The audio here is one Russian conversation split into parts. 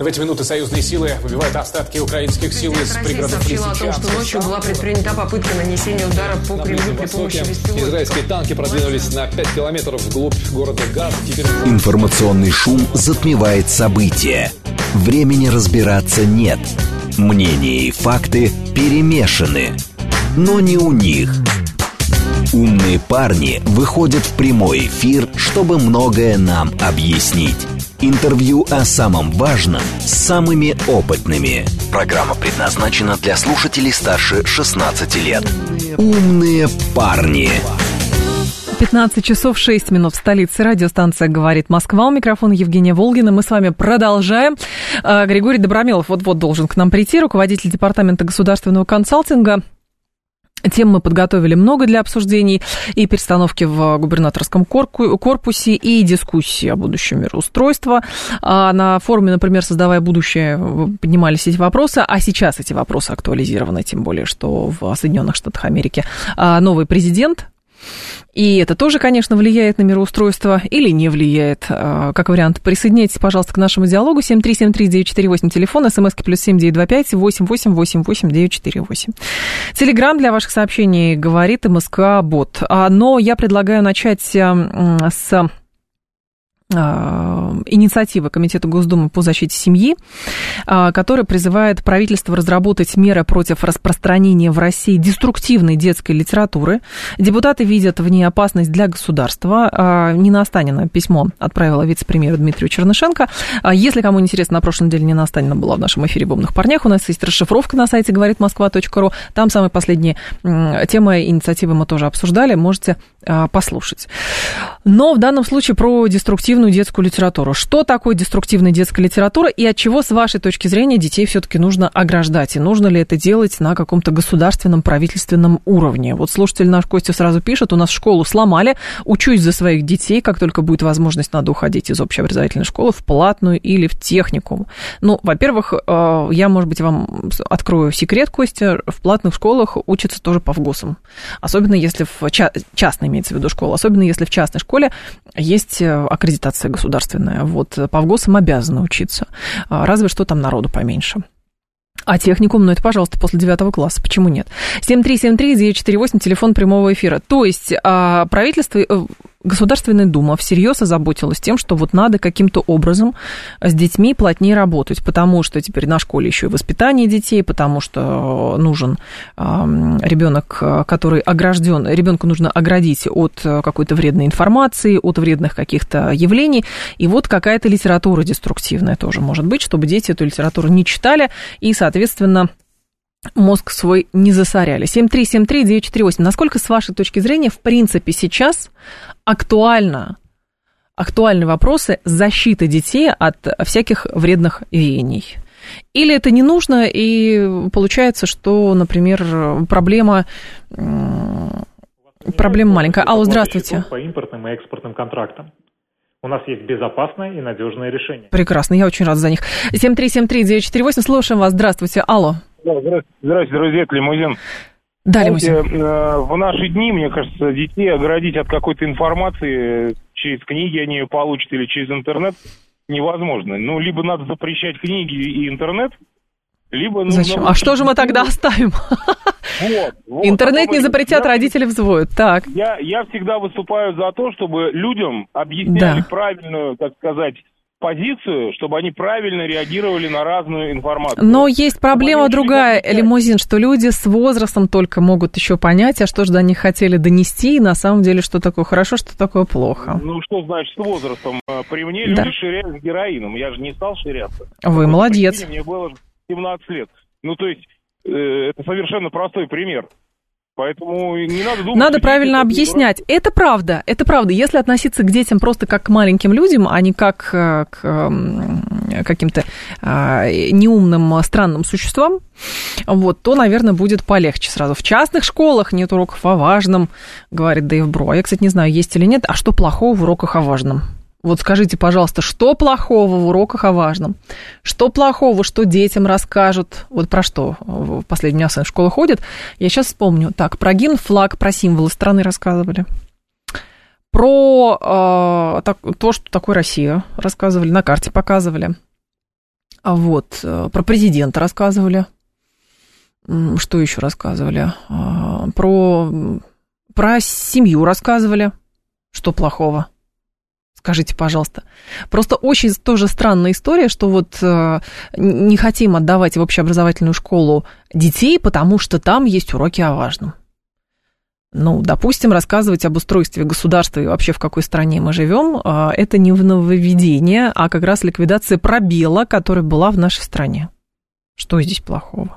В эти минуты союзные силы выбивают остатки украинских сил из пригородов сообщила о том, что ночью была предпринята попытка нанесения удара по Кремлю при помощи беспилотников. Израильские танки продвинулись на 5 километров вглубь города Газа. Информационный шум затмевает события. Времени разбираться нет. Мнения и факты перемешаны. Но не у них. Умные парни выходят в прямой эфир, чтобы многое нам объяснить. Интервью о самом важном с самыми опытными. Программа предназначена для слушателей старше 16 лет. Умные парни. 15 часов 6 минут в столице. Радиостанция «Говорит Москва». У микрофона Евгения Волгина. Мы с вами продолжаем. Григорий Добромилов вот-вот должен к нам прийти, руководитель департамента государственного консалтинга. Тем мы подготовили много для обсуждений, и перестановки в губернаторском корпусе, и дискуссии о будущем мироустройства. На форуме, например, «Создавая будущее», поднимались эти вопросы, а сейчас эти вопросы актуализированы, тем более, что в Соединенных Штатах Америки новый президент. И это тоже, конечно, влияет на мироустройство или не влияет. Как вариант, присоединяйтесь, пожалуйста, к нашему диалогу. 7373948, телефон, смски +7 925 8888 948. Телеграм для ваших сообщений «Говорит МСК Бот». Но я предлагаю начать с инициативы Комитета Госдумы по защите семьи, которая призывает правительство разработать меры против распространения в России деструктивной детской литературы. Депутаты видят в ней опасность для государства. Нина Останина письмо отправила вице-премьеру Дмитрию Чернышенко. Если кому интересно, на прошлой неделе Нина Останина была в нашем эфире в «Умных парнях». У нас есть расшифровка на сайте говоритмосква.ру. Там самые последние темы инициативы мы тоже обсуждали. Можете послушать. Но в данном случае про деструктивную детскую литературу. Что такое деструктивная детская литература и от чего, с вашей точки зрения, детей все-таки нужно ограждать? И нужно ли это делать на каком-то государственном, правительственном уровне? Вот слушатель наш Костя сразу пишет: у нас школу сломали, учусь за своих детей, как только будет возможность, надо уходить из общеобразовательной школы в платную или в техникум. Ну, во-первых, я, может быть, вам открою секрет, Костя, в платных школах учатся тоже по ВГОСам. Особенно если в частной, имеется в виду, школа, особенно если в частной школе есть аккредитация государственная. Вот по ВГОСам обязаны учиться. Разве что там народу поменьше. А техникум, ну это, пожалуйста, после 9 класса. Почему нет? 7373948, телефон прямого эфира. То есть правительство, Государственная Дума всерьез озаботилась тем, что вот надо каким-то образом с детьми плотнее работать, потому что теперь на школе еще и воспитание детей, потому что нужен ребенок, который огражден, ребенку нужно оградить от какой-то вредной информации, от вредных каких-то явлений, и вот какая-то литература деструктивная тоже может быть, чтобы дети эту литературу не читали и, соответственно, мозг свой не засоряли. 7373948. Насколько, с вашей точки зрения, в принципе, сейчас актуальны вопросы защиты детей от всяких вредных веяний? Или это не нужно, и получается, что, например, проблема маленькая. Алло, здравствуйте. По импортным и экспортным контрактам. У нас есть безопасное и надежное решение. Прекрасно, я очень рада за них. 7373948, слушаем вас. Здравствуйте. Алло. Да, здравствуйте, друзья, это Лимузин. Да, Лимузин. В наши дни, мне кажется, детей оградить от какой-то информации через книги они ее получат или через интернет невозможно. Ну, либо надо запрещать книги и интернет, либо... Зачем? А что же мы тогда оставим? Вот. Интернет не запретят, родители взвоют. Так. Я всегда выступаю за то, чтобы людям объясняли правильную, так сказать, позицию, чтобы они правильно реагировали на разную информацию. Но есть проблема другая, Лимузин, что люди с возрастом только могут еще понять, а что же они хотели донести, и на самом деле, что такое хорошо, что такое плохо. Ну, что значит с возрастом? При мне люди ширялись героином, я же не стал ширяться. Вы молодец. Мне было 17 лет. Ну, то есть, это совершенно простой пример. Поэтому не надо думать... Надо правильно объяснять. Это правда. Если относиться к детям просто как к маленьким людям, а не как к каким-то неумным, странным существам, вот, то, наверное, будет полегче сразу. В частных школах нет уроков о важном, говорит Дэйв Бро. А я, кстати, не знаю, есть или нет. А что плохого в уроках о важном? Вот скажите, пожалуйста, что плохого в уроках о важном? Что плохого, что детям расскажут? Вот про что в последний раз в школу ходят? Я сейчас вспомню. Так, про гимн, флаг, про символы страны рассказывали. Про то, что такое Россия, рассказывали, на карте показывали. Вот, про президента рассказывали. Что еще рассказывали? Про семью рассказывали. Что плохого? Скажите, пожалуйста. Просто очень тоже странная история, что вот не хотим отдавать в общеобразовательную школу детей, потому что там есть уроки о важном. Ну, допустим, рассказывать об устройстве государства и вообще в какой стране мы живем, это не нововведение, а как раз ликвидация пробела, которая была в нашей стране. Что здесь плохого?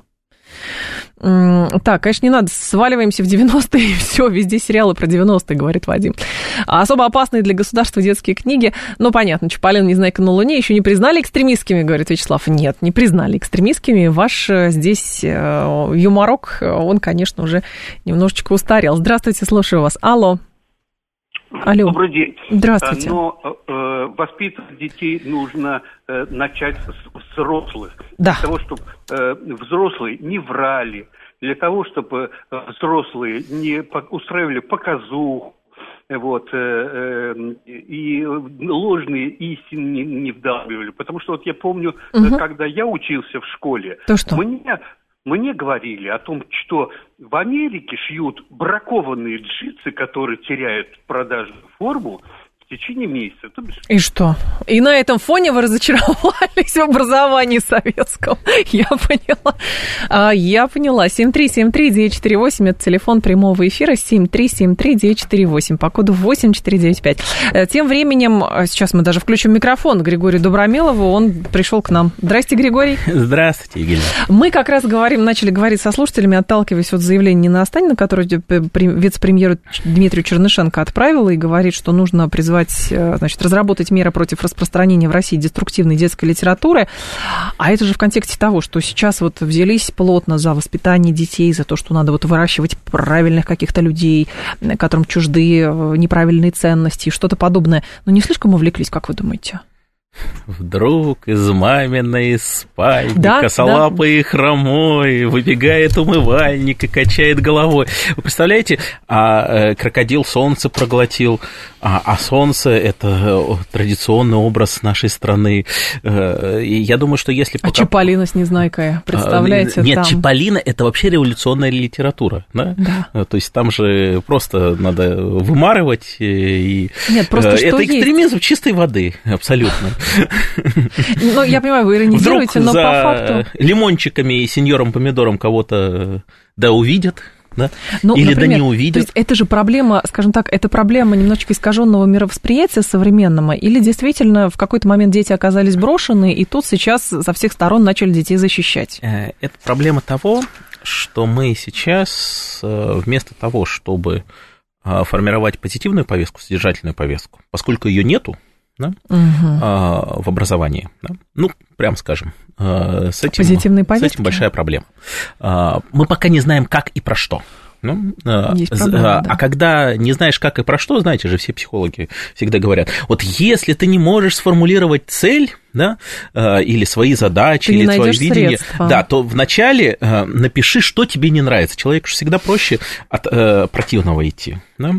Так, конечно, не надо, сваливаемся в 90-е, и все, везде сериалы про 90-е, говорит Вадим. А особо опасные для государства детские книги, ну, понятно, Чаполин, «Незнайка на Луне» еще не признали экстремистскими, говорит Вячеслав. Нет, не признали экстремистскими. Ваш здесь юморок, он, конечно, уже немножечко устарел. Здравствуйте, слушаю вас. Алло. Алло. Добрый день. Здравствуйте. Но воспитывать детей нужно начать с взрослых. Да. Для того, чтобы взрослые не врали, для того, чтобы взрослые не устраивали показуху, вот, и ложные истины не вдалбливали. Потому что вот я помню, когда я учился в школе, мне говорили о том, что в Америке шьют бракованные джинсы, которые теряют продажную форму в течение месяца. И что? И на этом фоне вы разочаровались в образовании советском. Я поняла. Я поняла. 7373948, это телефон прямого эфира, 7373948, по коду 8495. Тем временем, сейчас мы даже включим микрофон Григорию Добромелову, он пришел к нам. Здрасте, Григорий. Здравствуйте, Евгения. Мы как раз начали говорить со слушателями, отталкиваясь от заявления Нины Останиной, которое вице-премьеру Дмитрию Чернышенко отправила, и говорит, что нужно призвать, значит, разработать меры против распространения в России деструктивной детской литературы. А это же в контексте того, что сейчас вот взялись плотно за воспитание детей, за то, что надо вот выращивать правильных каких-то людей, которым чужды неправильные ценности и что-то подобное. Но не слишком увлеклись, как вы думаете? Вдруг из маминой спальни косолапый и хромой выбегает умывальник и качает головой. Вы представляете, крокодил солнце проглотил, а солнце – это традиционный образ нашей страны. И я думаю, что если... Чаполина с «Незнайкой», представляете? Нет, там... Чаполина – это вообще революционная литература. Да? Да. То есть там же просто надо вымарывать. И... Нет, просто это экстремизм чистой воды, абсолютно. Ну, я понимаю, вы иронизируете, но по факту... лимончиками и сеньором помидором кого-то увидят, да? Ну, или например, не увидят. То есть это же проблема, скажем так, это проблема немножечко искаженного мировосприятия современного, или действительно в какой-то момент дети оказались брошены, и тут сейчас со всех сторон начали детей защищать? Это проблема того, что мы сейчас вместо того, чтобы формировать позитивную повестку, содержательную повестку, поскольку ее нету, да, в образовании, да, ну, прям скажем, с этим большая проблема. Мы пока не знаем, как и про что. Ну, а когда не знаешь, как и про что, знаете же, все психологи всегда говорят, вот если ты не можешь сформулировать цель, да, или свои задачи, или свое видение, да, то вначале напиши, что тебе не нравится. Человеку всегда проще от противного идти, да?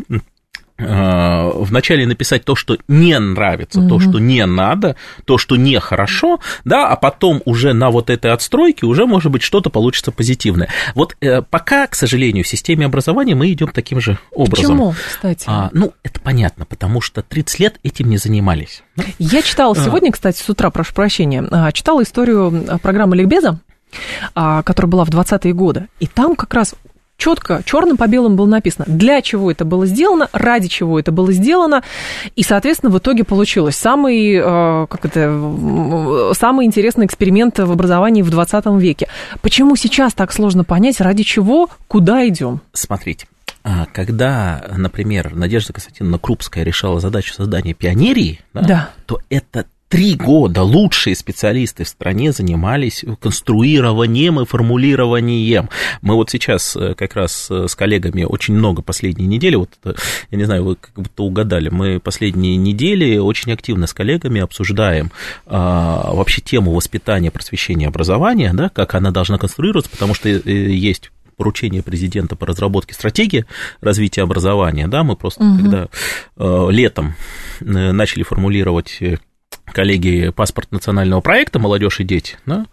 Вначале написать то, что не нравится, то, что не надо, то, что нехорошо, да, а потом уже на вот этой отстройке уже, может быть, что-то получится позитивное. Вот пока, к сожалению, в системе образования мы идем таким же образом. Почему, кстати? Ну, это понятно, потому что 30 лет этим не занимались. Я читала сегодня, кстати, с утра, прошу прощения, читала историю программы «Ликбеза», которая была в 20-е годы, и там как раз... Четко, черным по белому было написано, для чего это было сделано, ради чего это было сделано, и, соответственно, в итоге получилось самый интересный эксперимент в образовании в 20 веке. Почему сейчас так сложно понять, ради чего, куда идем? Смотрите, когда, например, Надежда Константиновна Крупская решала задачу создания пионерии, да. То это 3 года лучшие специалисты в стране занимались конструированием и формулированием. Мы вот сейчас как раз с коллегами очень много последние недели, вот я не знаю, вы как будто угадали, мы последние недели очень активно с коллегами обсуждаем вообще тему воспитания, просвещения, образования, да, как она должна конструироваться, потому что есть поручение президента по разработке стратегии развития образования, да, мы просто когда летом начали формулировать коллеги «Паспорт национального проекта. Молодежь и дети», да,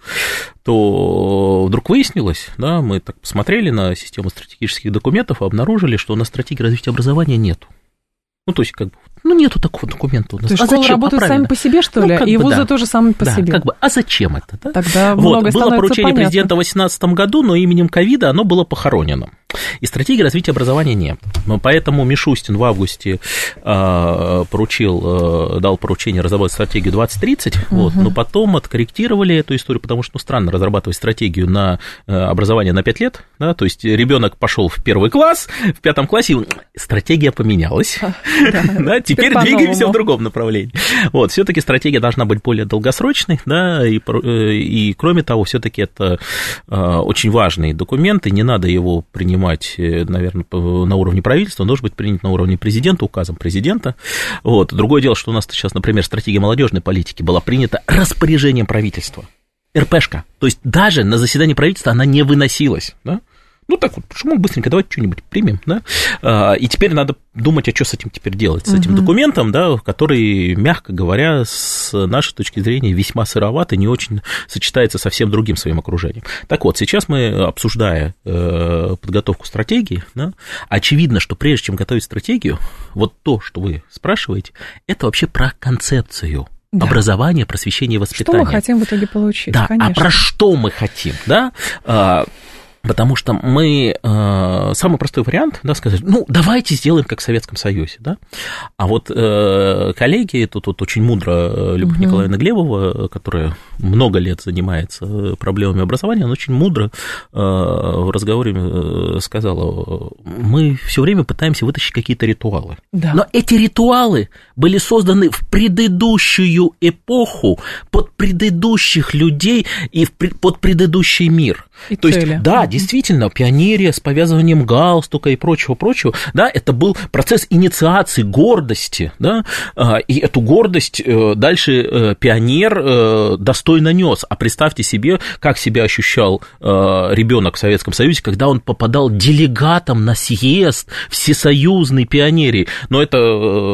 то вдруг выяснилось, да, мы так посмотрели на систему стратегических документов и обнаружили, что у нас стратегии развития образования нету. Ну, то есть, как бы, нету такого документа у нас. То есть школы работают сами по себе, что ли? И вузы тоже сами по себе? Как бы, а зачем это? Да? Тогда многое становится было поручение понятно. президента в 2018 году, но именем ковида оно было похоронено. И стратегии развития образования нет. Поэтому Мишустин в августе дал поручение разработать стратегию 2030, но потом откорректировали эту историю, потому что странно разрабатывать стратегию на образование на 5 лет, да, то есть ребенок пошел в 1 класс, в 5 классе стратегия поменялась, да, теперь двигаемся в другом направлении. Вот, все-таки стратегия должна быть более долгосрочной, да, и кроме того, все-таки это очень важный документ, и не надо его принимать, наверное, на уровне правительства, он должен быть принят на уровне президента, указом президента. Вот. Другое дело, что у нас сейчас, например, стратегия молодежной политики была принята распоряжением правительства. РПшка. То есть даже на заседании правительства она не выносилась, да? Ну, так вот, почему быстренько, давайте что-нибудь примем, да? И теперь надо думать, а что с этим теперь делать, с этим документом, да, который, мягко говоря, с нашей точки зрения весьма сыроват и не очень сочетается со всем другим своим окружением. Так вот, сейчас мы, обсуждая подготовку стратегии, да, очевидно, что прежде чем готовить стратегию, вот то, что вы спрашиваете, это вообще про концепцию. Да. Образование, просвещение и воспитание. Что мы хотим в итоге получить, да, конечно. А про что мы хотим, да? Потому что мы, самый простой вариант, да, сказать, ну, давайте сделаем, как в Советском Союзе, да, а вот коллеги, тут очень мудро Любовь Николаевна Глебова, которая много лет занимается проблемами образования, она очень мудро в разговоре сказала, мы все время пытаемся вытащить какие-то ритуалы, да. Но эти ритуалы были созданы в предыдущую эпоху, под предыдущих людей и под предыдущий мир. И то цели. Есть, да, действительно, пионерия с повязыванием галстука и прочего, да, это был процесс инициации гордости, да, и эту гордость дальше пионер достойно нес. А представьте себе, как себя ощущал ребенок в Советском Союзе, когда он попадал делегатом на съезд всесоюзной пионерии. Но это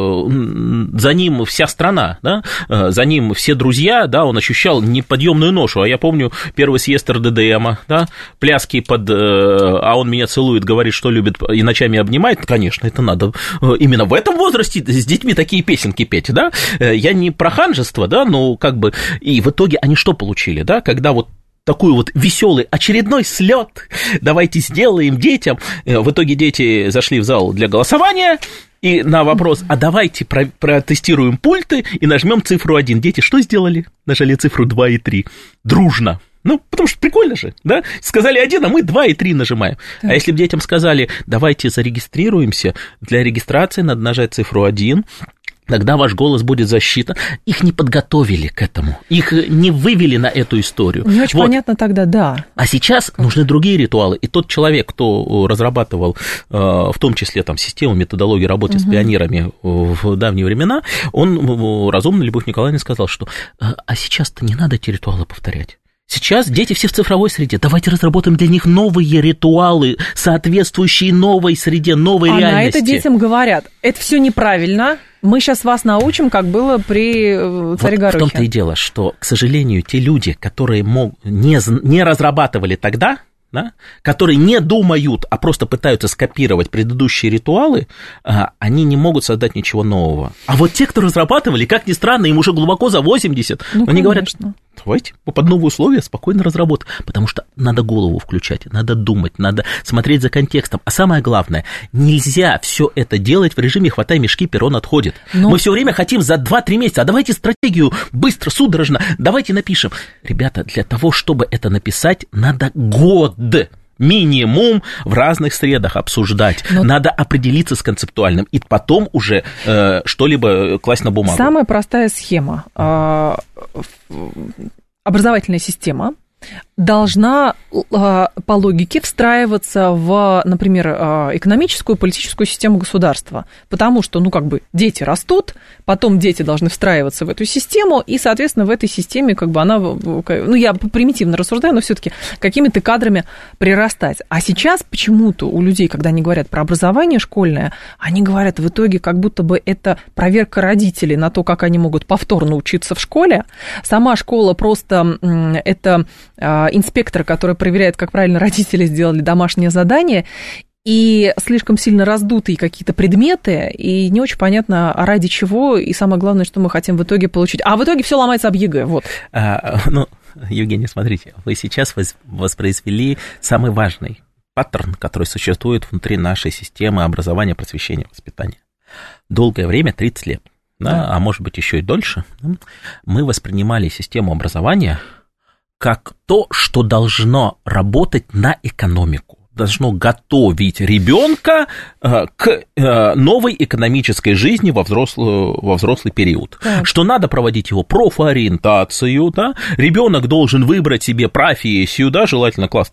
за ним вся страна, да, за ним все друзья, да, он ощущал неподъемную ношу. А я помню первый съезд РДДМа, да, пляски под «а он меня целует, говорит, что любит и ночами обнимает», конечно, это надо именно в этом возрасте с детьми такие песенки петь, да, я не про ханжество, да, но как бы, и в итоге они что получили, да, когда вот такой вот веселый очередной слет, давайте сделаем детям, в итоге дети зашли в зал для голосования, и на вопрос, а давайте протестируем пульты и нажмем цифру 1. Дети что сделали? Нажали цифру 2 и 3. Дружно. Ну, потому что прикольно же, да? Сказали 1, а мы 2 и 3 нажимаем. Да. А если бы детям сказали, давайте зарегистрируемся, для регистрации надо нажать цифру 1, тогда ваш голос будет засчитан. Их не подготовили к этому, их не вывели на эту историю. Не очень понятно тогда, да. А сейчас нужны другие ритуалы. И тот человек, кто разрабатывал, в том числе там, систему, методологию работы с пионерами в давние времена, он разумно, Любовь Николаевна, сказал, что а сейчас-то не надо эти ритуалы повторять. Сейчас дети все в цифровой среде. Давайте разработаем для них новые ритуалы, соответствующие новой среде, новой реальности. А на это детям говорят, это все неправильно, мы сейчас вас научим, как было при царе Горохе. В том-то и дело, что, к сожалению, те люди, которые не разрабатывали тогда, да, которые не думают, а просто пытаются скопировать предыдущие ритуалы, они не могут создать ничего нового. А вот те, кто разрабатывали, как ни странно, им уже глубоко за 80, они говорят, давайте под новые условия спокойно разработаем, потому что надо голову включать, надо думать, надо смотреть за контекстом. А самое главное, нельзя все это делать в режиме «хватай мешки, перрон отходит». Мы все время хотим за 2-3 месяца, а давайте стратегию быстро, судорожно, давайте напишем. Ребята, для того, чтобы это написать, надо год. Минимум в разных средах обсуждать. Надо определиться с концептуальным и потом уже что-либо класть на бумагу. Самая простая схема. Образовательная система должна по логике встраиваться в, например, экономическую и политическую систему государства. Потому что, дети растут, потом дети должны встраиваться в эту систему, и, соответственно, в этой системе она, я примитивно рассуждаю, но все-таки какими-то кадрами прирастать. А сейчас почему-то у людей, когда они говорят про образование школьное, они говорят в итоге, как будто бы это проверка родителей на то, как они могут повторно учиться в школе. Сама школа просто это инспектор, который проверяет, как правильно родители сделали домашнее задание, и слишком сильно раздутые какие-то предметы, и не очень понятно, ради чего, и самое главное, что мы хотим в итоге получить. А в итоге все ломается об ЕГЭ, вот. Евгений, смотрите, вы сейчас воспроизвели самый важный паттерн, который существует внутри нашей системы образования, просвещения, воспитания. Долгое время, 30 лет, а может быть еще и дольше, мы воспринимали систему образования как то, что должно работать на экономику, должно готовить ребенка к новой экономической жизни во взрослый период. Так. Что надо проводить его профориентацию, ребенок должен выбрать себе профессию, желательно класс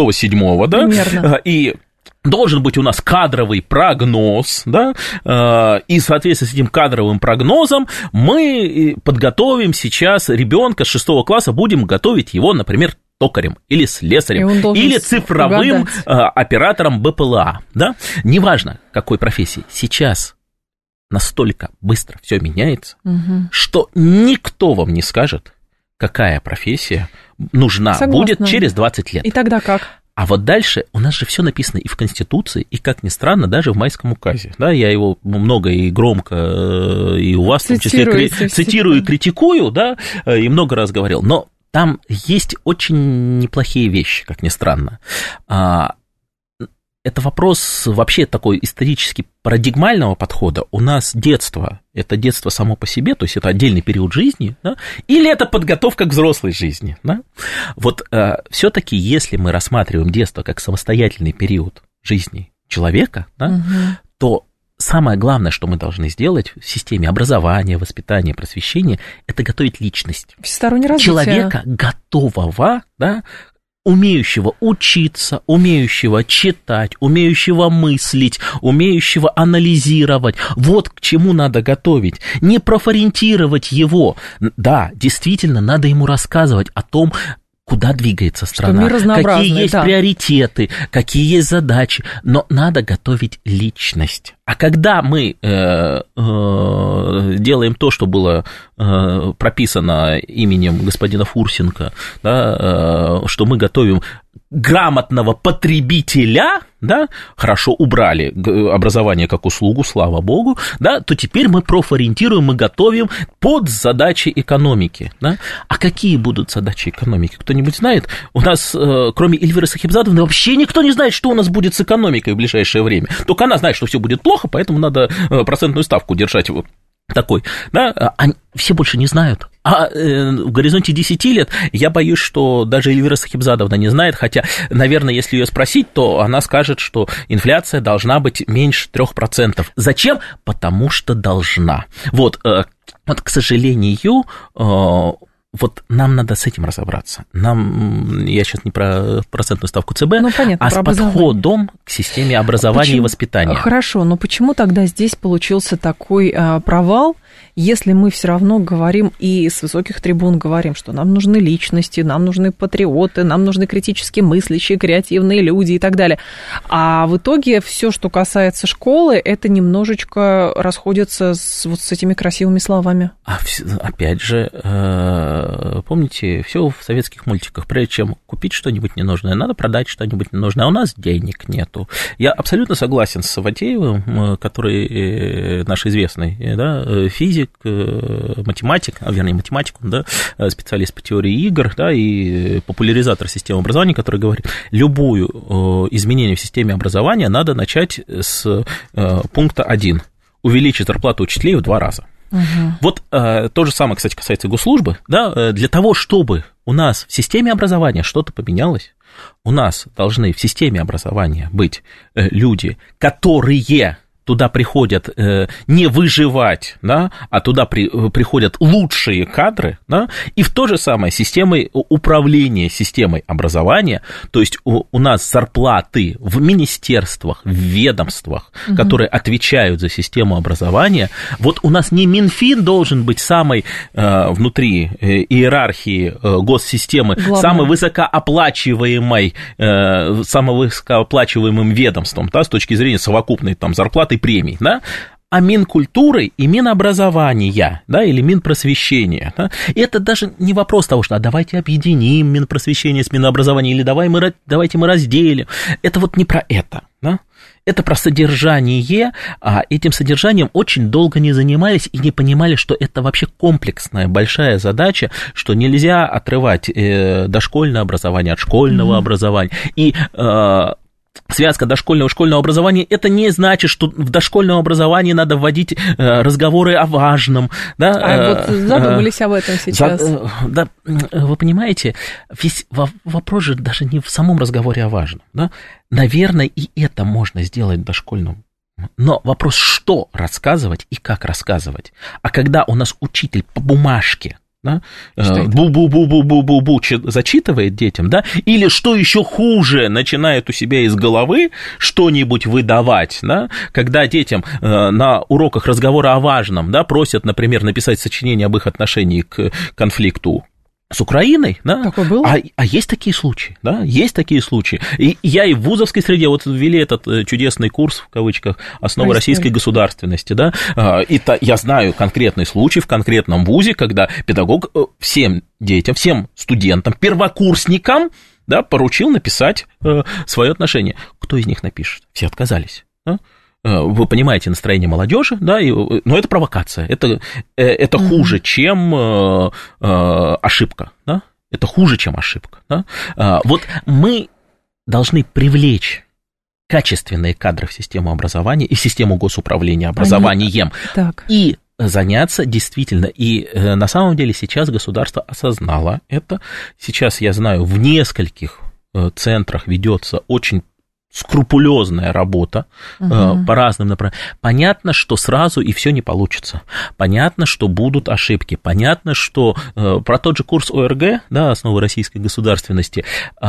6-7, и должен быть у нас кадровый прогноз, и, соответственно, с этим кадровым прогнозом мы подготовим сейчас ребенка с 6 класса, будем готовить его, например, токарем или слесарем, или цифровым оператором БПЛА, неважно, какой профессии. Сейчас настолько быстро все меняется, что никто вам не скажет, какая профессия нужна будет через 20 лет. И тогда как? А вот дальше у нас же все написано и в Конституции, и, как ни странно, даже в Майском указе. Я его много и громко, и у вас в том числе цитирую и критикую, и много раз говорил. Но там есть очень неплохие вещи, как ни странно. Это вопрос вообще такой исторически парадигмального подхода. У нас детство – это детство само по себе, то есть это отдельный период жизни, или это подготовка к взрослой жизни. Вот все-таки, если мы рассматриваем детство как самостоятельный период жизни человека, то самое главное, что мы должны сделать в системе образования, воспитания, просвещения, это готовить личность. Всестороннее развитие. Человека готового, умеющего учиться, умеющего читать, умеющего мыслить, умеющего анализировать. Вот к чему надо готовить. Не профориентировать его. Да, действительно, надо ему рассказывать о том, куда двигается страна, какие есть приоритеты, какие есть задачи, но надо готовить личность. А когда мы делаем то, что было прописано именем господина Фурсенко, что мы готовим грамотного потребителя, хорошо убрали образование как услугу, слава богу, то теперь мы профориентируем, мы готовим под задачи экономики. А какие будут задачи экономики? Кто-нибудь знает? У нас, кроме Эльвиры Сахибзадовны, вообще никто не знает, что у нас будет с экономикой в ближайшее время. Только она знает, что все будет плохо, поэтому надо процентную ставку держать вот такой. Все больше не знают. А в горизонте 10 лет я боюсь, что даже Эльвира Сахибзадовна не знает, хотя, наверное, если ее спросить, то она скажет, что инфляция должна быть меньше 3%. Зачем? Потому что должна. Вот, к сожалению, вот нам надо с этим разобраться. Я сейчас не про процентную ставку ЦБ, понятно, с подходом к системе образования и воспитания. Хорошо, но почему тогда здесь получился такой провал, если мы все равно говорим и с высоких трибун говорим, что нам нужны личности, нам нужны патриоты, нам нужны критически мыслящие, креативные люди и так далее. А в итоге все, что касается школы, это немножечко расходится с этими красивыми словами. Опять же, помните, все в советских мультиках. Прежде чем купить что-нибудь ненужное, надо продать что-нибудь ненужное, а у нас денег нету. Я абсолютно согласен с Саватеевым, который наш известный физик, математик, специалист по теории игр, и популяризатор системы образования, который говорит, любое изменение в системе образования надо начать с пункта 1. Увеличить зарплату учителей в 2 раза. Вот то же самое, кстати, касается госслужбы. Для того, чтобы у нас в системе образования что-то поменялось, у нас должны в системе образования быть люди, которые туда приходят не выживать, да, а туда приходят лучшие кадры, да, и в то же самое системой управления системой образования, то есть у нас зарплаты в министерствах, в ведомствах, которые отвечают за систему образования, вот у нас не Минфин должен быть самой внутри иерархии госсистемы, самой самым высокооплачиваемым ведомством, да, с точки зрения совокупной там зарплаты и премий, да, а Минкультуры и Минобразования, да, или Минпросвещения. Да, и это даже не вопрос того, что давайте объединим Минпросвещение с Минобразованием, или давайте мы разделим. Это вот не про это, да? Это про содержание, а этим содержанием очень долго не занимались и не понимали, что это вообще комплексная большая задача, что нельзя отрывать дошкольное образование от школьного образования. И связка дошкольного и школьного образования, это не значит, что в дошкольном образовании надо вводить разговоры о важном. Да? Вот задумались об этом сейчас. Да, вы понимаете, весь вопрос же даже не в самом разговоре о важном. Да? Наверное, и это можно сделать дошкольным. Но вопрос, что рассказывать и как рассказывать. А когда у нас учитель по бумажке, да, бу-бу-бу-бу-бу-бу-бу зачитывает детям, да, или что еще хуже, начинает у себя из головы что-нибудь выдавать, да, когда детям на уроках разговора о важном, да, просят, например, написать сочинение об их отношении к конфликту с Украиной, да, а есть такие случаи, да, есть такие случаи. И я и в вузовской среде, вот ввели этот чудесный курс, в кавычках, «Основы российской государственности», да, и я знаю конкретный случай в конкретном вузе, когда педагог всем детям, всем студентам, первокурсникам, да, поручил написать свое отношение. Кто из них напишет? Все отказались, да? Вы понимаете настроение молодежи, да, но это провокация, это хуже, чем ошибка, да, это хуже, чем ошибка, да. Вот мы должны привлечь качественные кадры в систему образования и в систему госуправления образованием и заняться действительно, и на самом деле сейчас государство осознало это, сейчас я знаю, в нескольких центрах ведется очень скрупулезная работа по разным направлениям. Понятно, что сразу и все не получится. Понятно, что будут ошибки. Понятно, что про тот же курс ОРГ, да, «Основы российской государственности»,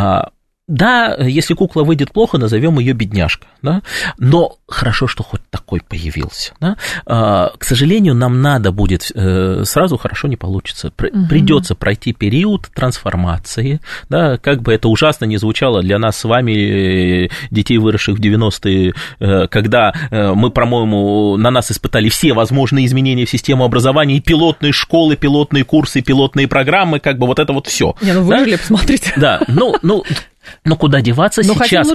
да, если кукла выйдет плохо, назовем ее бедняжка, да? Но хорошо, что хоть такой появился. Да? К сожалению, нам надо будет, сразу хорошо не получится. Придется пройти период трансформации, да? Как бы это ужасно не звучало для нас с вами, детей, выросших в 90-е, когда мы, по-моему, на нас испытали все возможные изменения в систему образования, и пилотные школы, пилотные курсы, пилотные программы, как бы вот это вот все. Не, ну выжили, посмотрите. Да, но куда деваться сейчас?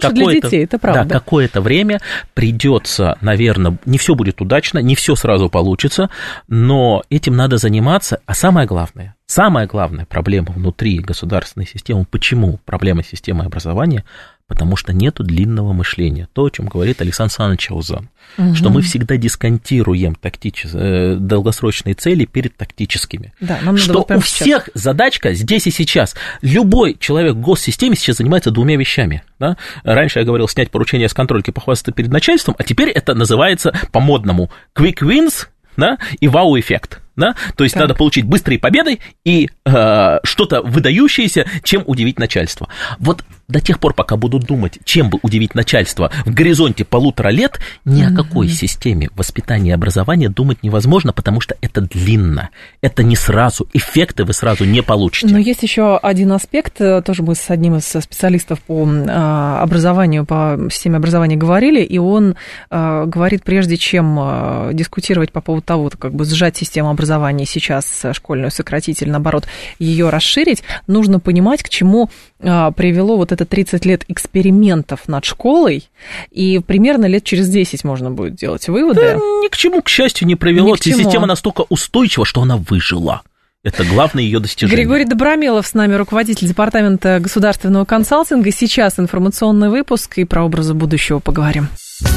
Какое-то время придется, наверное, не все будет удачно, не все сразу получится, но этим надо заниматься. А самое главное проблема внутри государственной системы, почему проблема системы образования? Потому что нету длинного мышления. То, о чем говорит Александр Александрович Аузан, что мы всегда дисконтируем долгосрочные цели перед тактическими. Да, что у всех задачка здесь и сейчас. Любой человек в госсистеме сейчас занимается двумя вещами. Да? Раньше я говорил снять поручение с контрольки, похвастаться перед начальством, а теперь это называется по-модному quick wins, да, и вау-эффект. Да? То есть надо получить быстрые победы и что-то выдающееся, чем удивить начальство. Вот до тех пор, пока будут думать, чем бы удивить начальство в горизонте 1,5 лет, ни о какой системе воспитания и образования думать невозможно, потому что это длинно, это не сразу, эффекты вы сразу не получите. Но есть еще один аспект, тоже мы с одним из специалистов по образованию, по системе образования говорили, и он говорит, прежде чем дискутировать по поводу того, как бы сжать систему образования сейчас школьную, сократить или, наоборот, ее расширить, нужно понимать, к чему привело вот это 30 лет экспериментов над школой, и примерно лет через 10 можно будет делать выводы. Да, ни к чему, к счастью, не привело. Система настолько устойчива, что она выжила. Это главное ее достижение. Григорий Добромелов с нами, руководитель департамента государственного консалтинга. Сейчас информационный выпуск, и про образы будущего поговорим.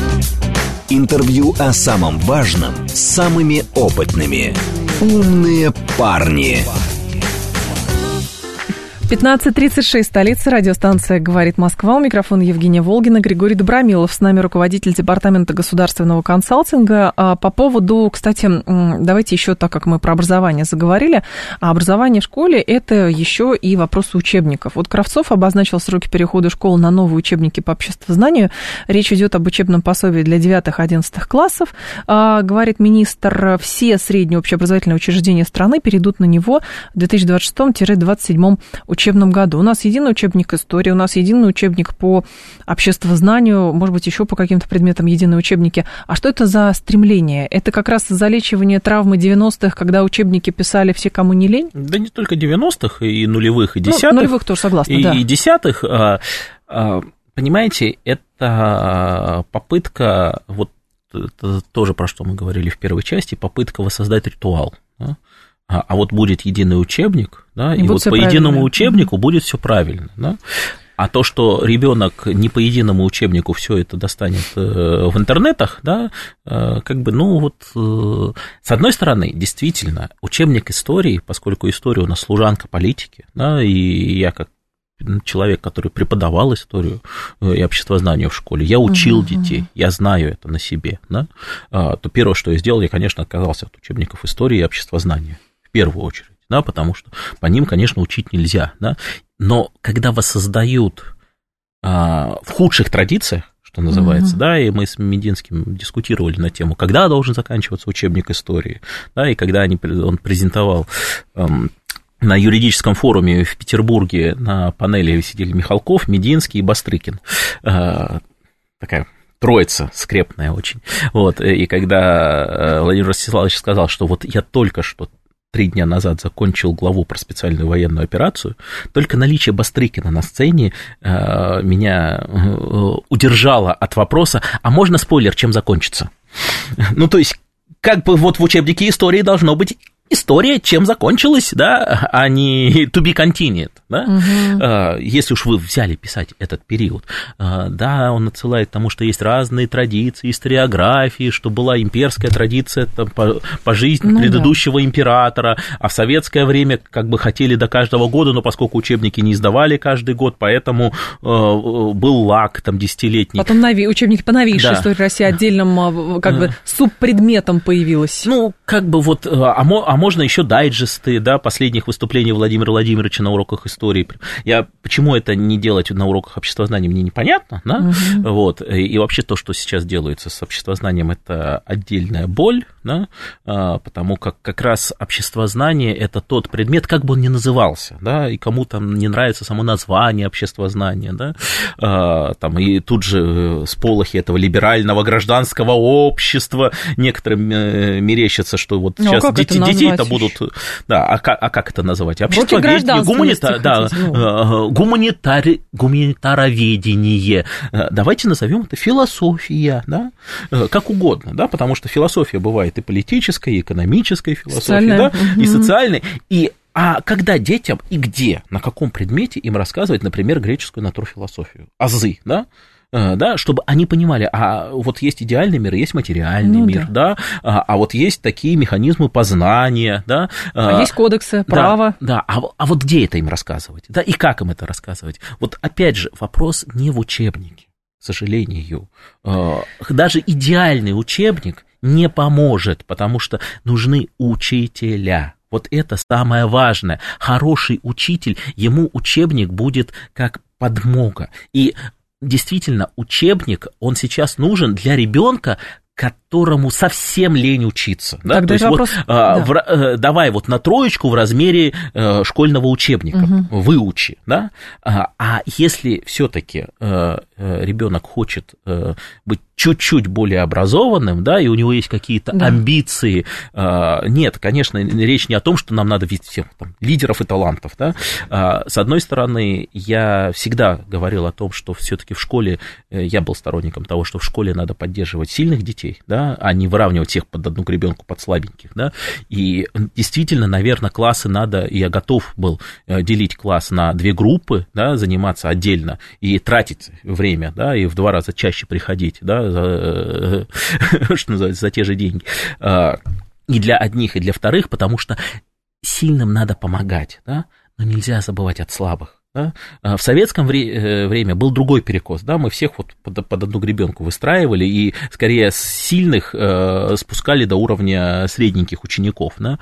Интервью о самом важном с самыми опытными. «Умные парни». 15:36, столица, радиостанция «Говорит Москва». У микрофона Евгения Волгина, Григорий Добромилов. С нами руководитель Департамента государственного консалтинга. По поводу, кстати, давайте еще, так как мы про образование заговорили, а образование в школе – это еще и вопросы учебников. Вот Кравцов обозначил сроки перехода школ на новые учебники по обществознанию. Речь идет об учебном пособии для 9-11 классов. Говорит министр, все средние общеобразовательные учреждения страны перейдут на него в 2026-2027 учебном году. У нас единый учебник истории, у нас единый учебник по обществознанию, может быть, еще по каким-то предметам единые учебники. А что это за стремление? Это как раз залечивание травмы 90-х, когда учебники писали все, кому не лень? Да не только 90-х, и нулевых, и десятых. Нулевых тоже согласна, да. И десятых. Понимаете, это попытка, вот это тоже про что мы говорили в первой части, попытка воссоздать ритуал, да? А вот будет единый учебник, да, и вот по единому учебнику будет все правильно, да? А то, что ребенок не по единому учебнику все это достанет в интернетах, да, как бы, ну вот, с одной стороны, действительно, учебник истории, поскольку история у нас служанка политики, да, и я как человек, который преподавал историю и обществознание в школе, я учил детей, я знаю это на себе, да, то первое, что я сделал, я, конечно, отказался от учебников истории и обществознания. В первую очередь, да, потому что по ним, конечно, учить нельзя, да, но когда воссоздают в худших традициях, что называется, да, и мы с Мединским дискутировали на тему, когда должен заканчиваться учебник истории, да, и когда он презентовал на юридическом форуме в Петербурге на панели сидели Михалков, Мединский и Бастрыкин, такая троица скрепная очень, вот, и когда Владимир Ростиславович сказал, что вот я только что 3 дня назад закончил главу про специальную военную операцию, только наличие Бастрыкина на сцене меня удержало от вопроса, а можно спойлер, чем закончится? Ну, то есть, как бы вот в учебнике истории должно быть история, чем закончилась, да, а не to be continued, да, если уж вы взяли писать этот период, да, он отсылает к тому, что есть разные традиции, историографии, что была имперская традиция там, по жизни предыдущего императора, а в советское время как бы хотели до каждого года, но поскольку учебники не издавали каждый год, поэтому был лаг там 10-летний. Потом учебники по новейшей истории России отдельным как бы субпредметом появилось. Ну, как бы вот, а можно еще дайджесты, да, последних выступлений Владимира Владимировича на уроках истории. Почему это не делать на уроках обществознания, мне непонятно, да? Вот, и вообще то, что сейчас делается с обществознанием, это отдельная боль, да, потому как раз обществознание – это тот предмет, как бы он ни назывался, да, и кому-то не нравится само название обществознания, да, там, и тут же сполохи этого либерального гражданского общества, некоторым мерещится, что вот сейчас детей-то будут, да, а как это называть? Общество гуманитароведение. Давайте назовем это философия, да, как угодно, да, потому что философия бывает и политическая, и экономическая философия, да, и социальная, а когда детям и где, на каком предмете им рассказывать, например, греческую натурфилософию, азы, да, чтобы они понимали, а вот есть идеальный мир, есть материальный мир, да, а вот есть такие механизмы познания, да. Есть кодексы, право. Да, а вот где это им рассказывать, да, и как им это рассказывать? Вот опять же, вопрос не в учебнике, к сожалению. Даже идеальный учебник не поможет, потому что нужны учителя. Вот это самое важное. Хороший учитель, ему учебник будет как подмога. И действительно, учебник, он сейчас нужен для ребенка, которому совсем лень учиться. Да? То есть вопрос, давай вот на 3 в размере школьного учебника, выучи. Да? А если все-таки ребенок хочет быть чуть-чуть более образованным, да, и у него есть какие-то амбиции. Нет, конечно, речь не о том, что нам надо видеть всех там, лидеров и талантов. Да. С одной стороны, я всегда говорил о том, что все-таки в школе, я был сторонником того, что в школе надо поддерживать сильных детей, да, а не выравнивать всех под одну гребенку, под слабеньких. Да. И действительно, наверное, классы надо, я готов был делить класс на 2 группы, да, заниматься отдельно и тратить время, да, и в 2 раза чаще приходить, да, что называется, за те же деньги. И для одних, и для вторых, потому что сильным надо помогать, да? но нельзя забывать от слабых. Да? В советском время был другой перекос, да, мы всех вот под одну гребенку выстраивали и скорее сильных спускали до уровня средненьких учеников, да?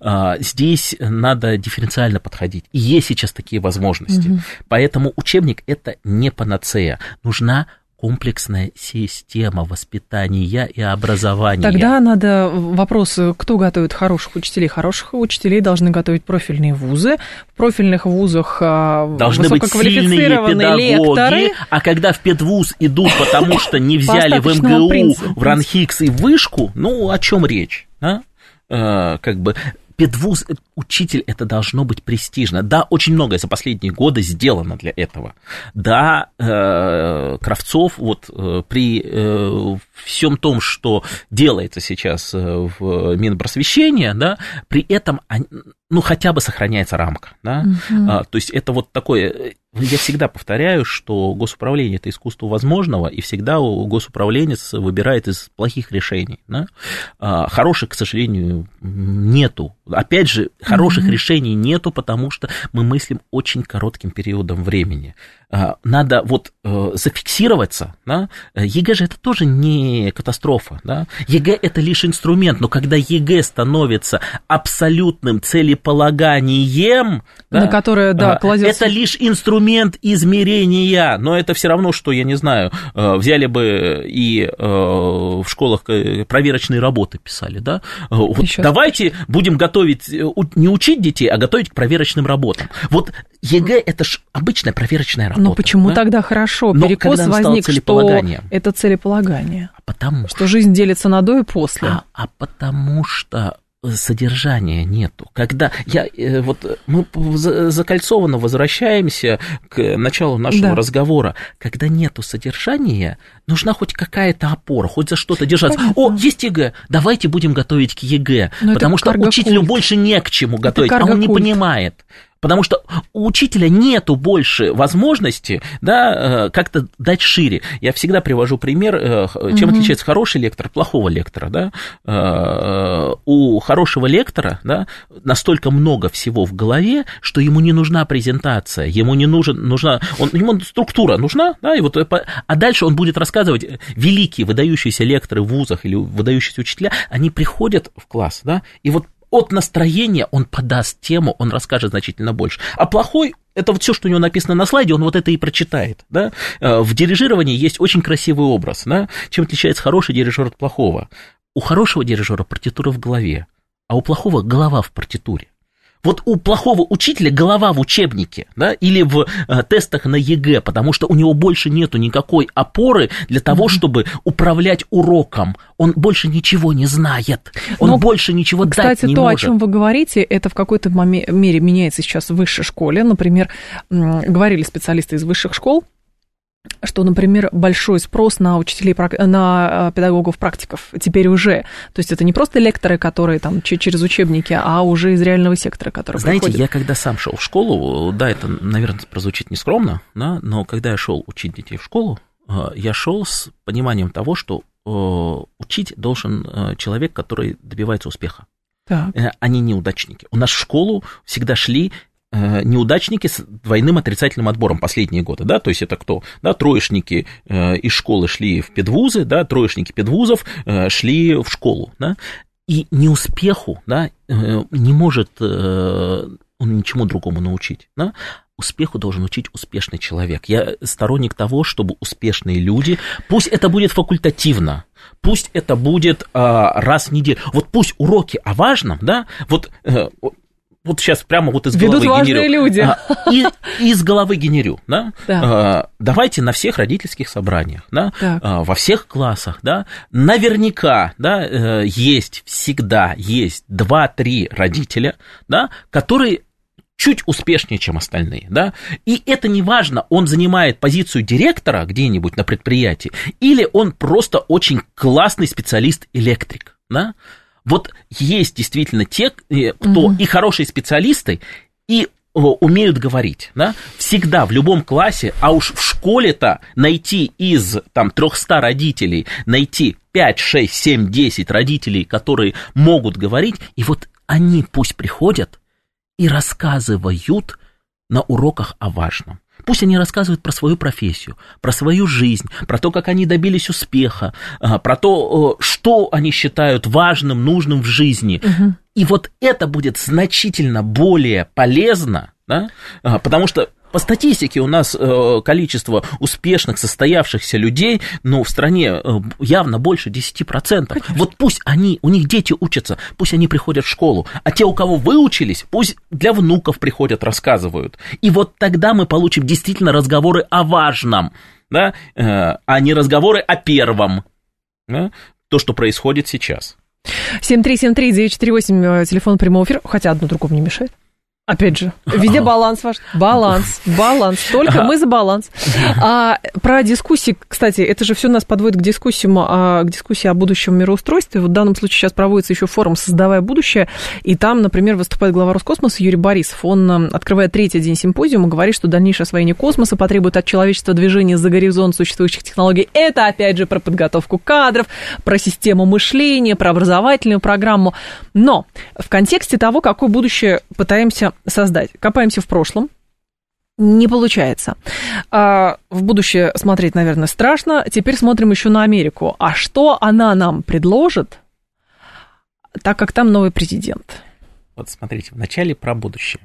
Здесь надо дифференциально подходить, и есть сейчас такие возможности, поэтому учебник – это не панацея, нужна комплексная система воспитания и образования. Тогда надо вопрос, кто готовит хороших учителей? Хороших учителей должны готовить профильные вузы. В профильных вузах должны быть сильные педагоги, лекторы. А когда в педвуз идут, потому что не взяли в МГУ, в РАНХИКС и в вышку, ну, о чем речь? А? Как бы... Педвуз, учитель, это должно быть престижно. Да, очень многое за последние годы сделано для этого. Да, Кравцов вот при всем том, что делается сейчас в Минпросвещении, да, при этом, ну, хотя бы сохраняется рамка. Да? То есть это вот такое... Я всегда повторяю, что госуправление – это искусство возможного, и всегда госуправленец выбирает из плохих решений. Да? Хороших, к сожалению, нету. Опять же, хороших решений нету, потому что мы мыслим очень коротким периодом времени. Надо вот зафиксироваться. Да? ЕГЭ же это тоже не катастрофа. Да? ЕГЭ – это лишь инструмент, но когда ЕГЭ становится абсолютным целеполаганием, на которое, да, кладется... это лишь инструмент измерения, но это все равно, что, я не знаю, взяли бы и в школах проверочные работы писали, да? Вот давайте будем готовить, не учить детей, а готовить к проверочным работам. Вот ЕГЭ – это же обычная проверочная работа. Но почему тогда хорошо? Перекос возник, что это целеполагание. Потому что жизнь делится на до и после. Потому что содержания нету. Когда мы закольцованно возвращаемся к началу нашего разговора, когда нету содержания, нужна хоть какая-то опора, хоть за что-то держаться. Понятно. Есть ЕГЭ, давайте будем готовить к ЕГЭ, потому что учителю больше не к чему готовить, а он не понимает. Потому что у учителя нету больше возможности, да, как-то дать шире. Я всегда привожу пример, чем отличается хороший лектор от плохого лектора. Да? У хорошего лектора, да, настолько много всего в голове, что ему не нужна презентация, ему структура нужна, да, и вот, а дальше он будет рассказывать. Великие выдающиеся лекторы в вузах или выдающиеся учителя, они приходят в класс, да, и вот от настроения он подаст тему, он расскажет значительно больше. А плохой – это вот все, что у него написано на слайде, он вот это и прочитает. Да? В дирижировании есть очень красивый образ. Да? Чем отличается хороший дирижер от плохого? У хорошего дирижера партитура в голове, а у плохого голова в партитуре. Вот у плохого учителя голова в учебнике, да, или в тестах на ЕГЭ, потому что у него больше нету никакой опоры для того, чтобы управлять уроком. Он больше ничего не знает, он больше ничего дать не может. Кстати, то, о чем вы говорите, это в какой-то мере меняется сейчас в высшей школе. Например, говорили специалисты из высших школ, что, например, большой спрос на учителей, на педагогов-практиков теперь уже. То есть это не просто лекторы, которые там через учебники, а уже из реального сектора, которые Знаете, приходят. Я когда сам шел в школу, да, это, наверное, прозвучит нескромно, да, но когда я шел учить детей в школу, я шел с пониманием того, что учить должен человек, который добивается успеха, а не неудачники. У нас в школу всегда шли неудачники с двойным отрицательным отбором последние годы, да, то есть это кто? Да, троечники из школы шли в педвузы, да, троечники педвузов шли в школу, да, и неуспеху, да, не может он ничему другому научить, да. Успеху должен учить успешный человек. Я сторонник того, чтобы успешные люди, пусть это будет факультативно, пусть это будет раз в неделю, вот пусть уроки о важном, да, вот сейчас прямо вот из головы генерю. Люди. Из головы генерю, да? Да. Давайте на всех родительских собраниях, да? Во всех классах, да? Наверняка, да, всегда есть 2-3 родителя, да, которые чуть успешнее, чем остальные, да, и это не важно, он занимает позицию директора где-нибудь на предприятии, или он просто очень классный специалист-электрик, да. Вот есть действительно те, кто и хорошие специалисты, и умеют говорить, да? Всегда в любом классе, а уж в школе-то найти из там 300 родителей, найти 5, 6, 7, 10 родителей, которые могут говорить, и вот они пусть приходят и рассказывают на уроках о важном. Пусть они рассказывают про свою профессию, про свою жизнь, про то, как они добились успеха, про то, что они считают важным, нужным в жизни. И вот это будет значительно более полезно, да? Потому что по статистике у нас количество успешных, состоявшихся людей, в стране явно больше 10%. Конечно. Вот пусть у них дети учатся, пусть они приходят в школу, а те, у кого выучились, пусть для внуков приходят, рассказывают. И вот тогда мы получим действительно разговоры о важном, да, а не разговоры о первом, да, то, что происходит сейчас. 7373948, телефон прямого эфира, хотя одно другому не мешает. Опять же, везде баланс ваш. Баланс. Только мы за баланс. Про дискуссии, кстати, это же все нас подводит к дискуссии о будущем мироустройстве. Вот в данном случае сейчас проводится еще форум «Создавая будущее», и там, например, выступает глава Роскосмоса Юрий Борисов. Он, открывая третий день симпозиума, говорит, что дальнейшее освоение космоса потребует от человечества движения за горизонт существующих технологий. Это, опять же, про подготовку кадров, про систему мышления, про образовательную программу. Но в контексте того, какое будущее пытаемся создать. Копаемся в прошлом. Не получается. В будущее смотреть, наверное, страшно. Теперь смотрим еще на Америку. А что она нам предложит, так как там новый президент? Вот смотрите, вначале про будущее.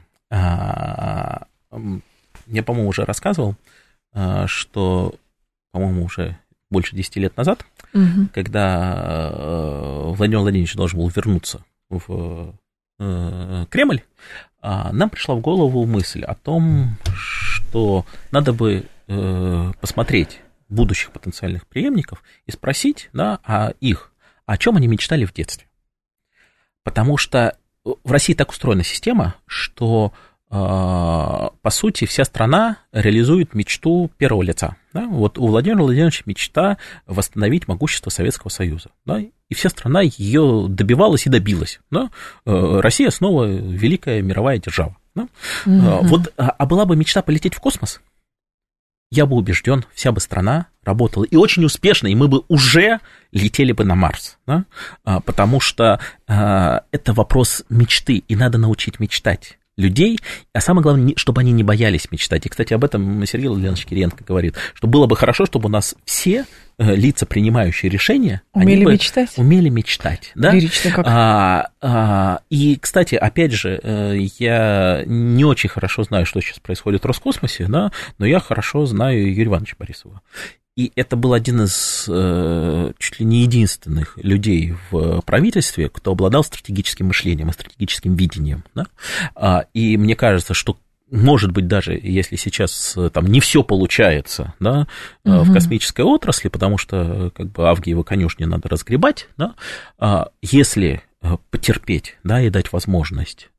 Я, по-моему, уже рассказывал, что, по-моему, уже больше 10 лет назад, когда Владимир Владимирович должен был вернуться в Кремль, нам пришла в голову мысль о том, что надо бы посмотреть будущих потенциальных преемников и спросить, да, о чем они мечтали в детстве. Потому что в России так устроена система, что, по сути, вся страна реализует мечту первого лица. Да? Вот у Владимира Владимировича мечта восстановить могущество Советского Союза. Да? И вся страна ее добивалась и добилась. Да? Россия снова великая мировая держава. Да? Вот, а была бы мечта полететь в космос, я бы убежден, вся бы страна работала и очень успешно, и мы бы уже летели бы на Марс. Да? Потому что это вопрос мечты, и надо научить мечтать людей, а самое главное, чтобы они не боялись мечтать. И, кстати, об этом Сергей Владимирович Кириенко говорит, что было бы хорошо, чтобы у нас все лица, принимающие решения, умели мечтать. Умели мечтать. Да? Лирично как. И, кстати, опять же, я не очень хорошо знаю, что сейчас происходит в Роскосмосе, да, но я хорошо знаю Юрия Ивановича Борисова. И это был один из чуть ли не единственных людей в правительстве, кто обладал стратегическим мышлением и стратегическим видением. Да? И мне кажется, что, может быть, даже если сейчас там не все получается, да, в космической отрасли, потому что как бы Авгиева конюшни надо разгребать, да, если потерпеть, да, и дать возможность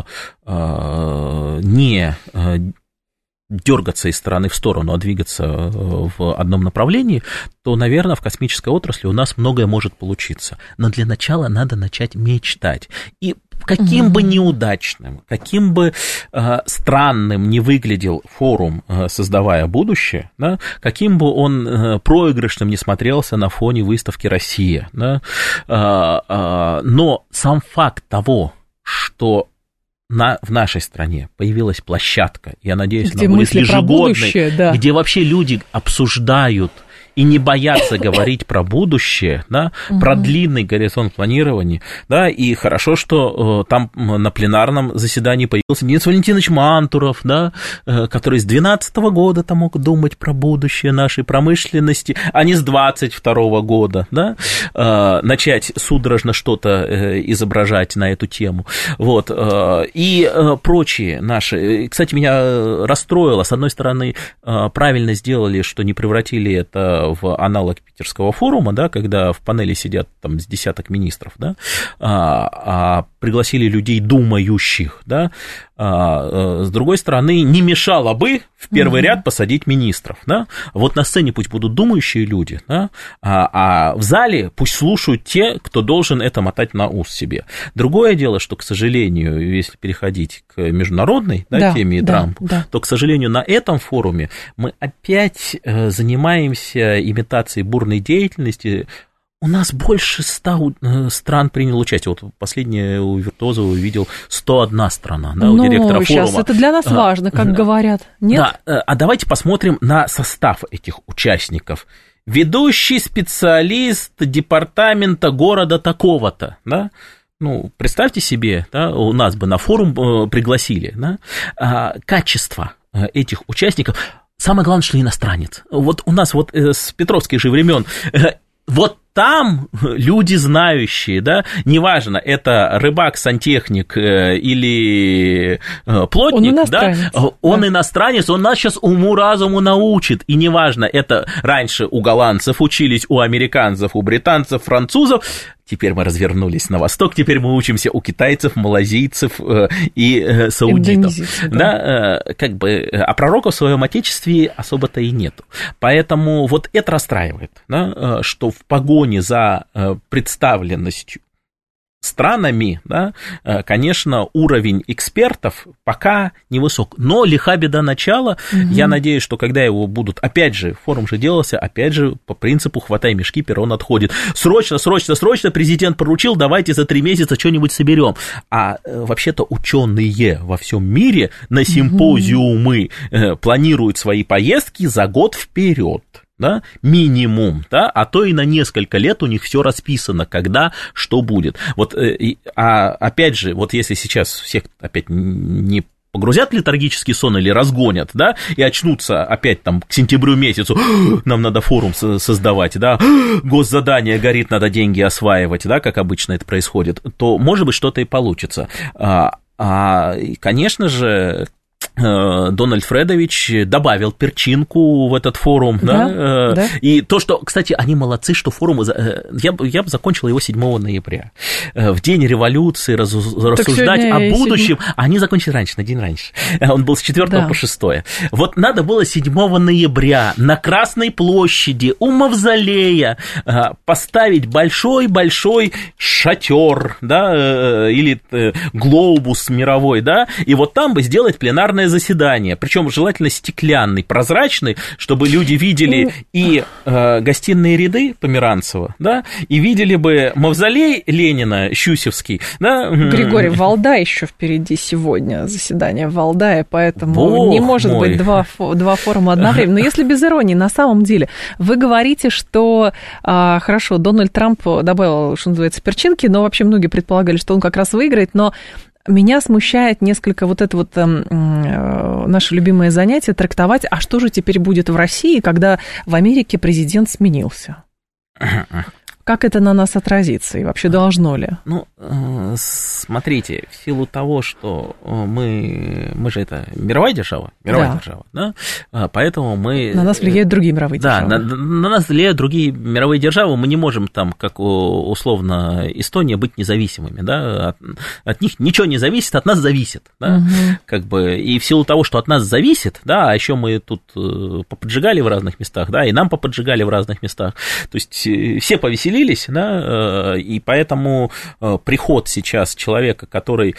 не дергаться из стороны в сторону, а двигаться в одном направлении, то, наверное, в космической отрасли у нас многое может получиться. Но для начала надо начать мечтать. И каким бы неудачным, каким бы странным ни выглядел форум «Создавая будущее», да, каким бы он проигрышным ни смотрелся на фоне выставки «Россия», да, но сам факт того, что в нашей стране появилась площадка, я надеюсь, она будет ежегодной, да, где вообще люди обсуждают и не боятся говорить про будущее, да, про длинный горизонт планирования, да, и хорошо, что там на пленарном заседании появился Денис Валентинович Мантуров, да, который с 2012 года там мог думать про будущее нашей промышленности, а не с 2022 года, да, начать судорожно что-то изображать на эту тему, вот, и прочие наши. Кстати, меня расстроило, с одной стороны, правильно сделали, что не превратили это в аналог Питерского форума, да, когда в панели сидят там с десяток министров, да, пригласили людей думающих, да, с другой стороны, не мешало бы в первый ряд посадить министров, да, вот на сцене пусть будут думающие люди, да, а в зале пусть слушают те, кто должен это мотать на ус себе. Другое дело, что, к сожалению, если переходить к международной, да, теме и Трампу, то, к сожалению, на этом форуме мы опять занимаемся имитацией бурной деятельности у нас больше 100 стран приняло участие. Вот последнее у Виртуозова увидел 101 страна, да, у директора сейчас форума. Это для нас важно, как говорят. Нет? Да, а давайте посмотрим на состав этих участников. Ведущий специалист департамента города такого-то, да? Ну, представьте себе, да, у нас бы на форум пригласили, да, качество этих участников. Самое главное, что иностранец. Вот у нас вот с петровских же времен вот там люди знающие, да, неважно, это рыбак, сантехник или плотник, он иностранец, он нас сейчас уму-разуму научит, и неважно, это раньше у голландцев учились, у американцев, у британцев, французов, теперь мы развернулись на восток, теперь мы учимся у китайцев, малазийцев и саудитов. Да, как бы, а пророков в своем отечестве особо-то и нету. Поэтому вот это расстраивает, да, что в погоне за представленностью странами, да, конечно, уровень экспертов пока невысок, но лиха беда начала. Я надеюсь, что когда его будут, опять же, форум же делался, опять же, по принципу «хватай мешки, перрон отходит». Срочно, президент поручил, давайте за 3 месяца что-нибудь соберем. А вообще-то ученые во всем мире на симпозиумы планируют свои поездки за год вперед. Да, минимум, да, а то и на несколько лет у них все расписано, когда, что будет. Вот, опять же, вот если сейчас всех опять не погрузят в летаргический сон или разгонят, да, и очнутся опять там к сентябрю месяцу, нам надо форум создавать, да, госзадание горит, надо деньги осваивать, да, как обычно это происходит, то, может быть, что-то и получится. Конечно же, Дональд Фредович добавил перчинку в этот форум, да? И то, что, кстати, они молодцы, что форум, я бы закончил его 7 ноября, в день революции, рассуждать о будущем, они закончили раньше, на день раньше, он был с 4 по 6, вот надо было 7 ноября на Красной площади у Мавзолея поставить большой-большой шатер, да, или глобус мировой, да, и вот там бы сделать пленарное заседание, причем желательно стеклянный, прозрачный, чтобы люди видели и гостиные ряды Померанцева, да, и видели бы мавзолей Ленина Щусевский, да. Григорий, в Валдае еще впереди сегодня заседание в Валдае, поэтому не может быть два форума одновременно. Но если без иронии, на самом деле, вы говорите, что, хорошо, Дональд Трамп добавил, что называется, перчинки, но вообще многие предполагали, что он как раз выиграет, но меня смущает несколько вот это вот наше любимое занятие трактовать, а что же теперь будет в России, когда в Америке президент сменился? Как это на нас отразится и вообще должно ли? Ну, смотрите, в силу того, что мы же это мировая держава, да? Поэтому мы... На нас влияют другие мировые державы. Да, на нас влияют другие мировые державы, мы не можем там, как условно Эстония, быть независимыми, да? От них ничего не зависит, от нас зависит, да? Как бы, и в силу того, что от нас зависит, да, а еще мы тут поподжигали в разных местах, да, и нам поподжигали в разных местах, то есть все повеселились, да, и поэтому приход сейчас человека, который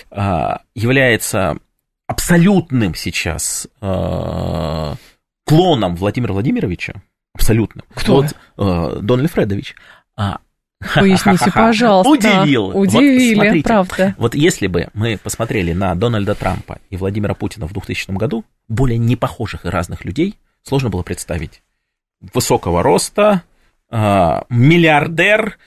является абсолютным сейчас клоном Владимира Владимировича, абсолютным. Кто? Вот, Дональд Фредович. Поясните, пожалуйста. Удивили, вот смотрите, правда. Вот если бы мы посмотрели на Дональда Трампа и Владимира Путина в 2000 году, более непохожих и разных людей сложно было представить. Высокого роста, миллиардер,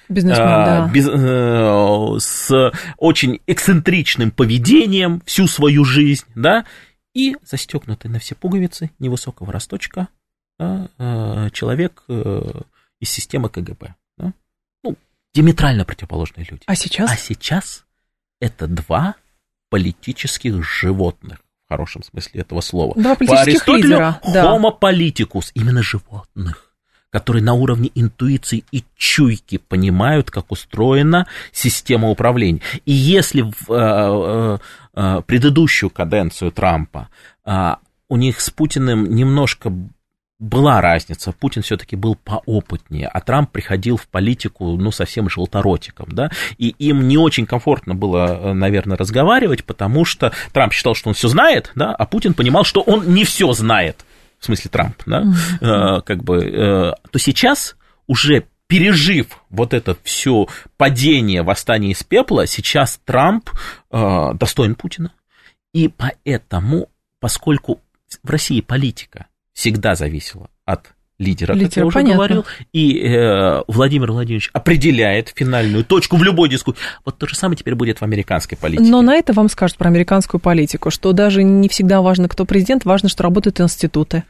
с очень эксцентричным поведением всю свою жизнь, да, и застегнутый на все пуговицы, невысокого росточка, да, человек из системы КГБ. Да? Ну, диаметрально противоположные люди. А сейчас? А сейчас это два политических животных, в хорошем смысле этого слова. Два политических лидера. Homo politicus, именно животных, которые на уровне интуиции и чуйки понимают, как устроена система управления. И если в предыдущую каденцию Трампа у них с Путиным немножко была разница, Путин все-таки был поопытнее, а Трамп приходил в политику, ну, совсем желторотиком, да, и им не очень комфортно было, наверное, разговаривать, потому что Трамп считал, что он все знает, да, а Путин понимал, что он не все знает. В смысле Трамп, да, как бы, то сейчас уже пережив вот это все падение, восстание из пепла, сейчас Трамп достоин Путина. И поэтому, поскольку в России политика всегда зависела от лидера, как я уже говорил, и Владимир Владимирович определяет финальную точку в любой дискуссии. Вот то же самое теперь будет в американской политике. Но на это вам скажут про американскую политику, что даже не всегда важно, кто президент, важно, что работают институты.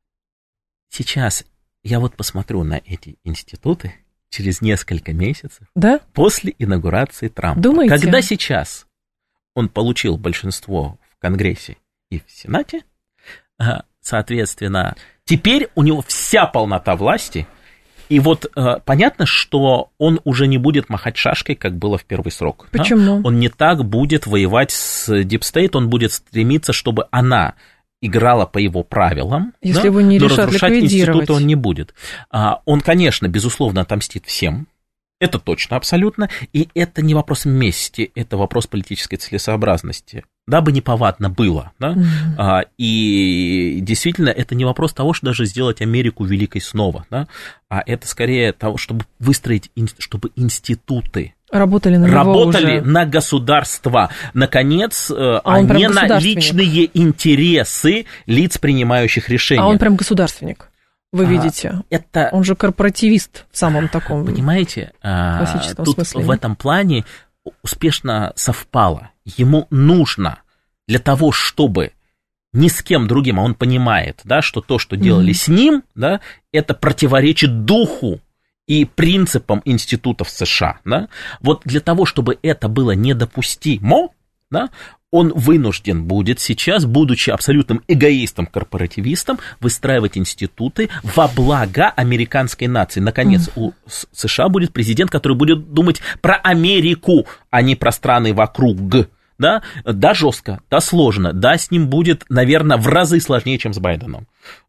Сейчас я вот посмотрю на эти институты через несколько месяцев, да? После инаугурации Трампа. Думаете? Когда сейчас он получил большинство в Конгрессе и в Сенате, соответственно, теперь у него вся полнота власти, и вот понятно, что он уже не будет махать шашкой, как было в первый срок. Почему? Да? Он не так будет воевать с Deep State, он будет стремиться, чтобы она играла по его правилам, если его не решат разрушать ликвидировать. институты он не будет. Он, конечно, безусловно, отомстит всем. Это точно, абсолютно. И это не вопрос мести, это вопрос политической целесообразности. Дабы неповадно было. Да? И действительно, это не вопрос того, что даже сделать Америку великой снова. Да? А это скорее того, чтобы выстроить, чтобы институты работали на государство, наконец, а не на личные интересы лиц, принимающих решения. А он прям государственник. Вы видите, он же корпоративист в самом таком понимаете, классическом смысле. В этом плане успешно совпало. Ему нужно для того, чтобы ни с кем другим, а он понимает, да, что то, что делали с ним, да, это противоречит духу и принципам институтов США. Да. Вот для того, чтобы это было недопустимо, да, он вынужден будет сейчас, будучи абсолютным эгоистом, корпоративистом, выстраивать институты во благо американской нации. Наконец, у США будет президент, который будет думать про Америку, а не про страны вокруг. Да, жестко, да, сложно, да, с ним будет, наверное, в разы сложнее, чем с Байденом.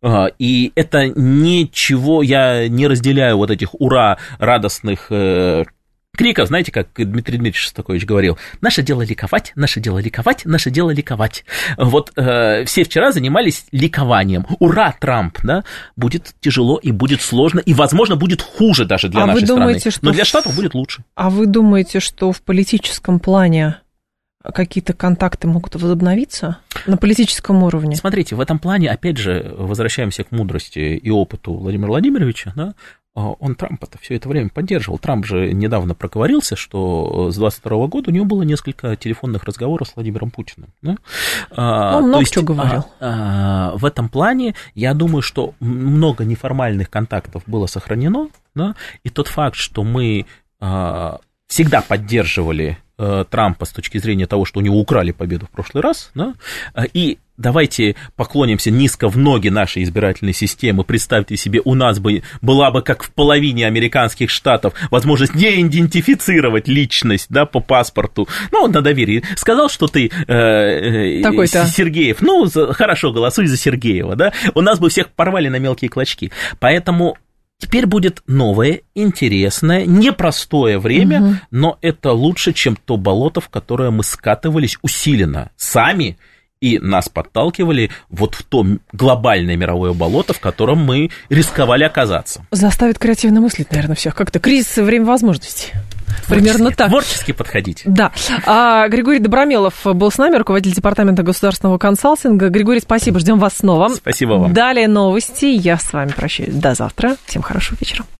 И это ничего, я не разделяю вот этих ура радостных криков, знаете, как Дмитрий Дмитриевич Шостакович говорил, наше дело ликовать, наше дело ликовать, наше дело ликовать. Вот все вчера занимались ликованием. Ура, Трамп, да, будет тяжело и будет сложно, и, возможно, будет хуже даже для нашей страны. Но для Штатов будет лучше. А вы думаете, что в политическом плане какие-то контакты могут возобновиться на политическом уровне? Смотрите, в этом плане, опять же, возвращаемся к мудрости и опыту Владимира Владимировича, да, он Трампа-то все это время поддерживал. Трамп же недавно проговорился, что с 22 года у него было несколько телефонных разговоров с Владимиром Путиным. Да? Он много чего говорил. В этом плане, я думаю, что много неформальных контактов было сохранено, да? И тот факт, что мы всегда поддерживали Трампа с точки зрения того, что у него украли победу в прошлый раз, да? И давайте поклонимся низко в ноги нашей избирательной системы. Представьте себе, у нас была бы, как в половине американских штатов, возможность не идентифицировать личность, да, по паспорту. Ну, на доверии. Сказал, что ты Сергеев. Ну, хорошо, голосуй за Сергеева, да. У нас бы всех порвали на мелкие клочки. Поэтому теперь будет новое, интересное, непростое время, но это лучше, чем то болото, в которое мы скатывались усиленно сами, и нас подталкивали вот в то глобальное мировое болото, в котором мы рисковали оказаться. Заставит креативно мыслить, наверное, всех. Как-то кризис время возможностей. Примерно так. Творчески подходить. Да. Григорий Добромелов был с нами, руководитель департамента государственного консалтинга. Григорий, спасибо, ждем вас снова. Спасибо вам. Далее новости. Я с вами прощаюсь. До завтра. Всем хорошего вечера.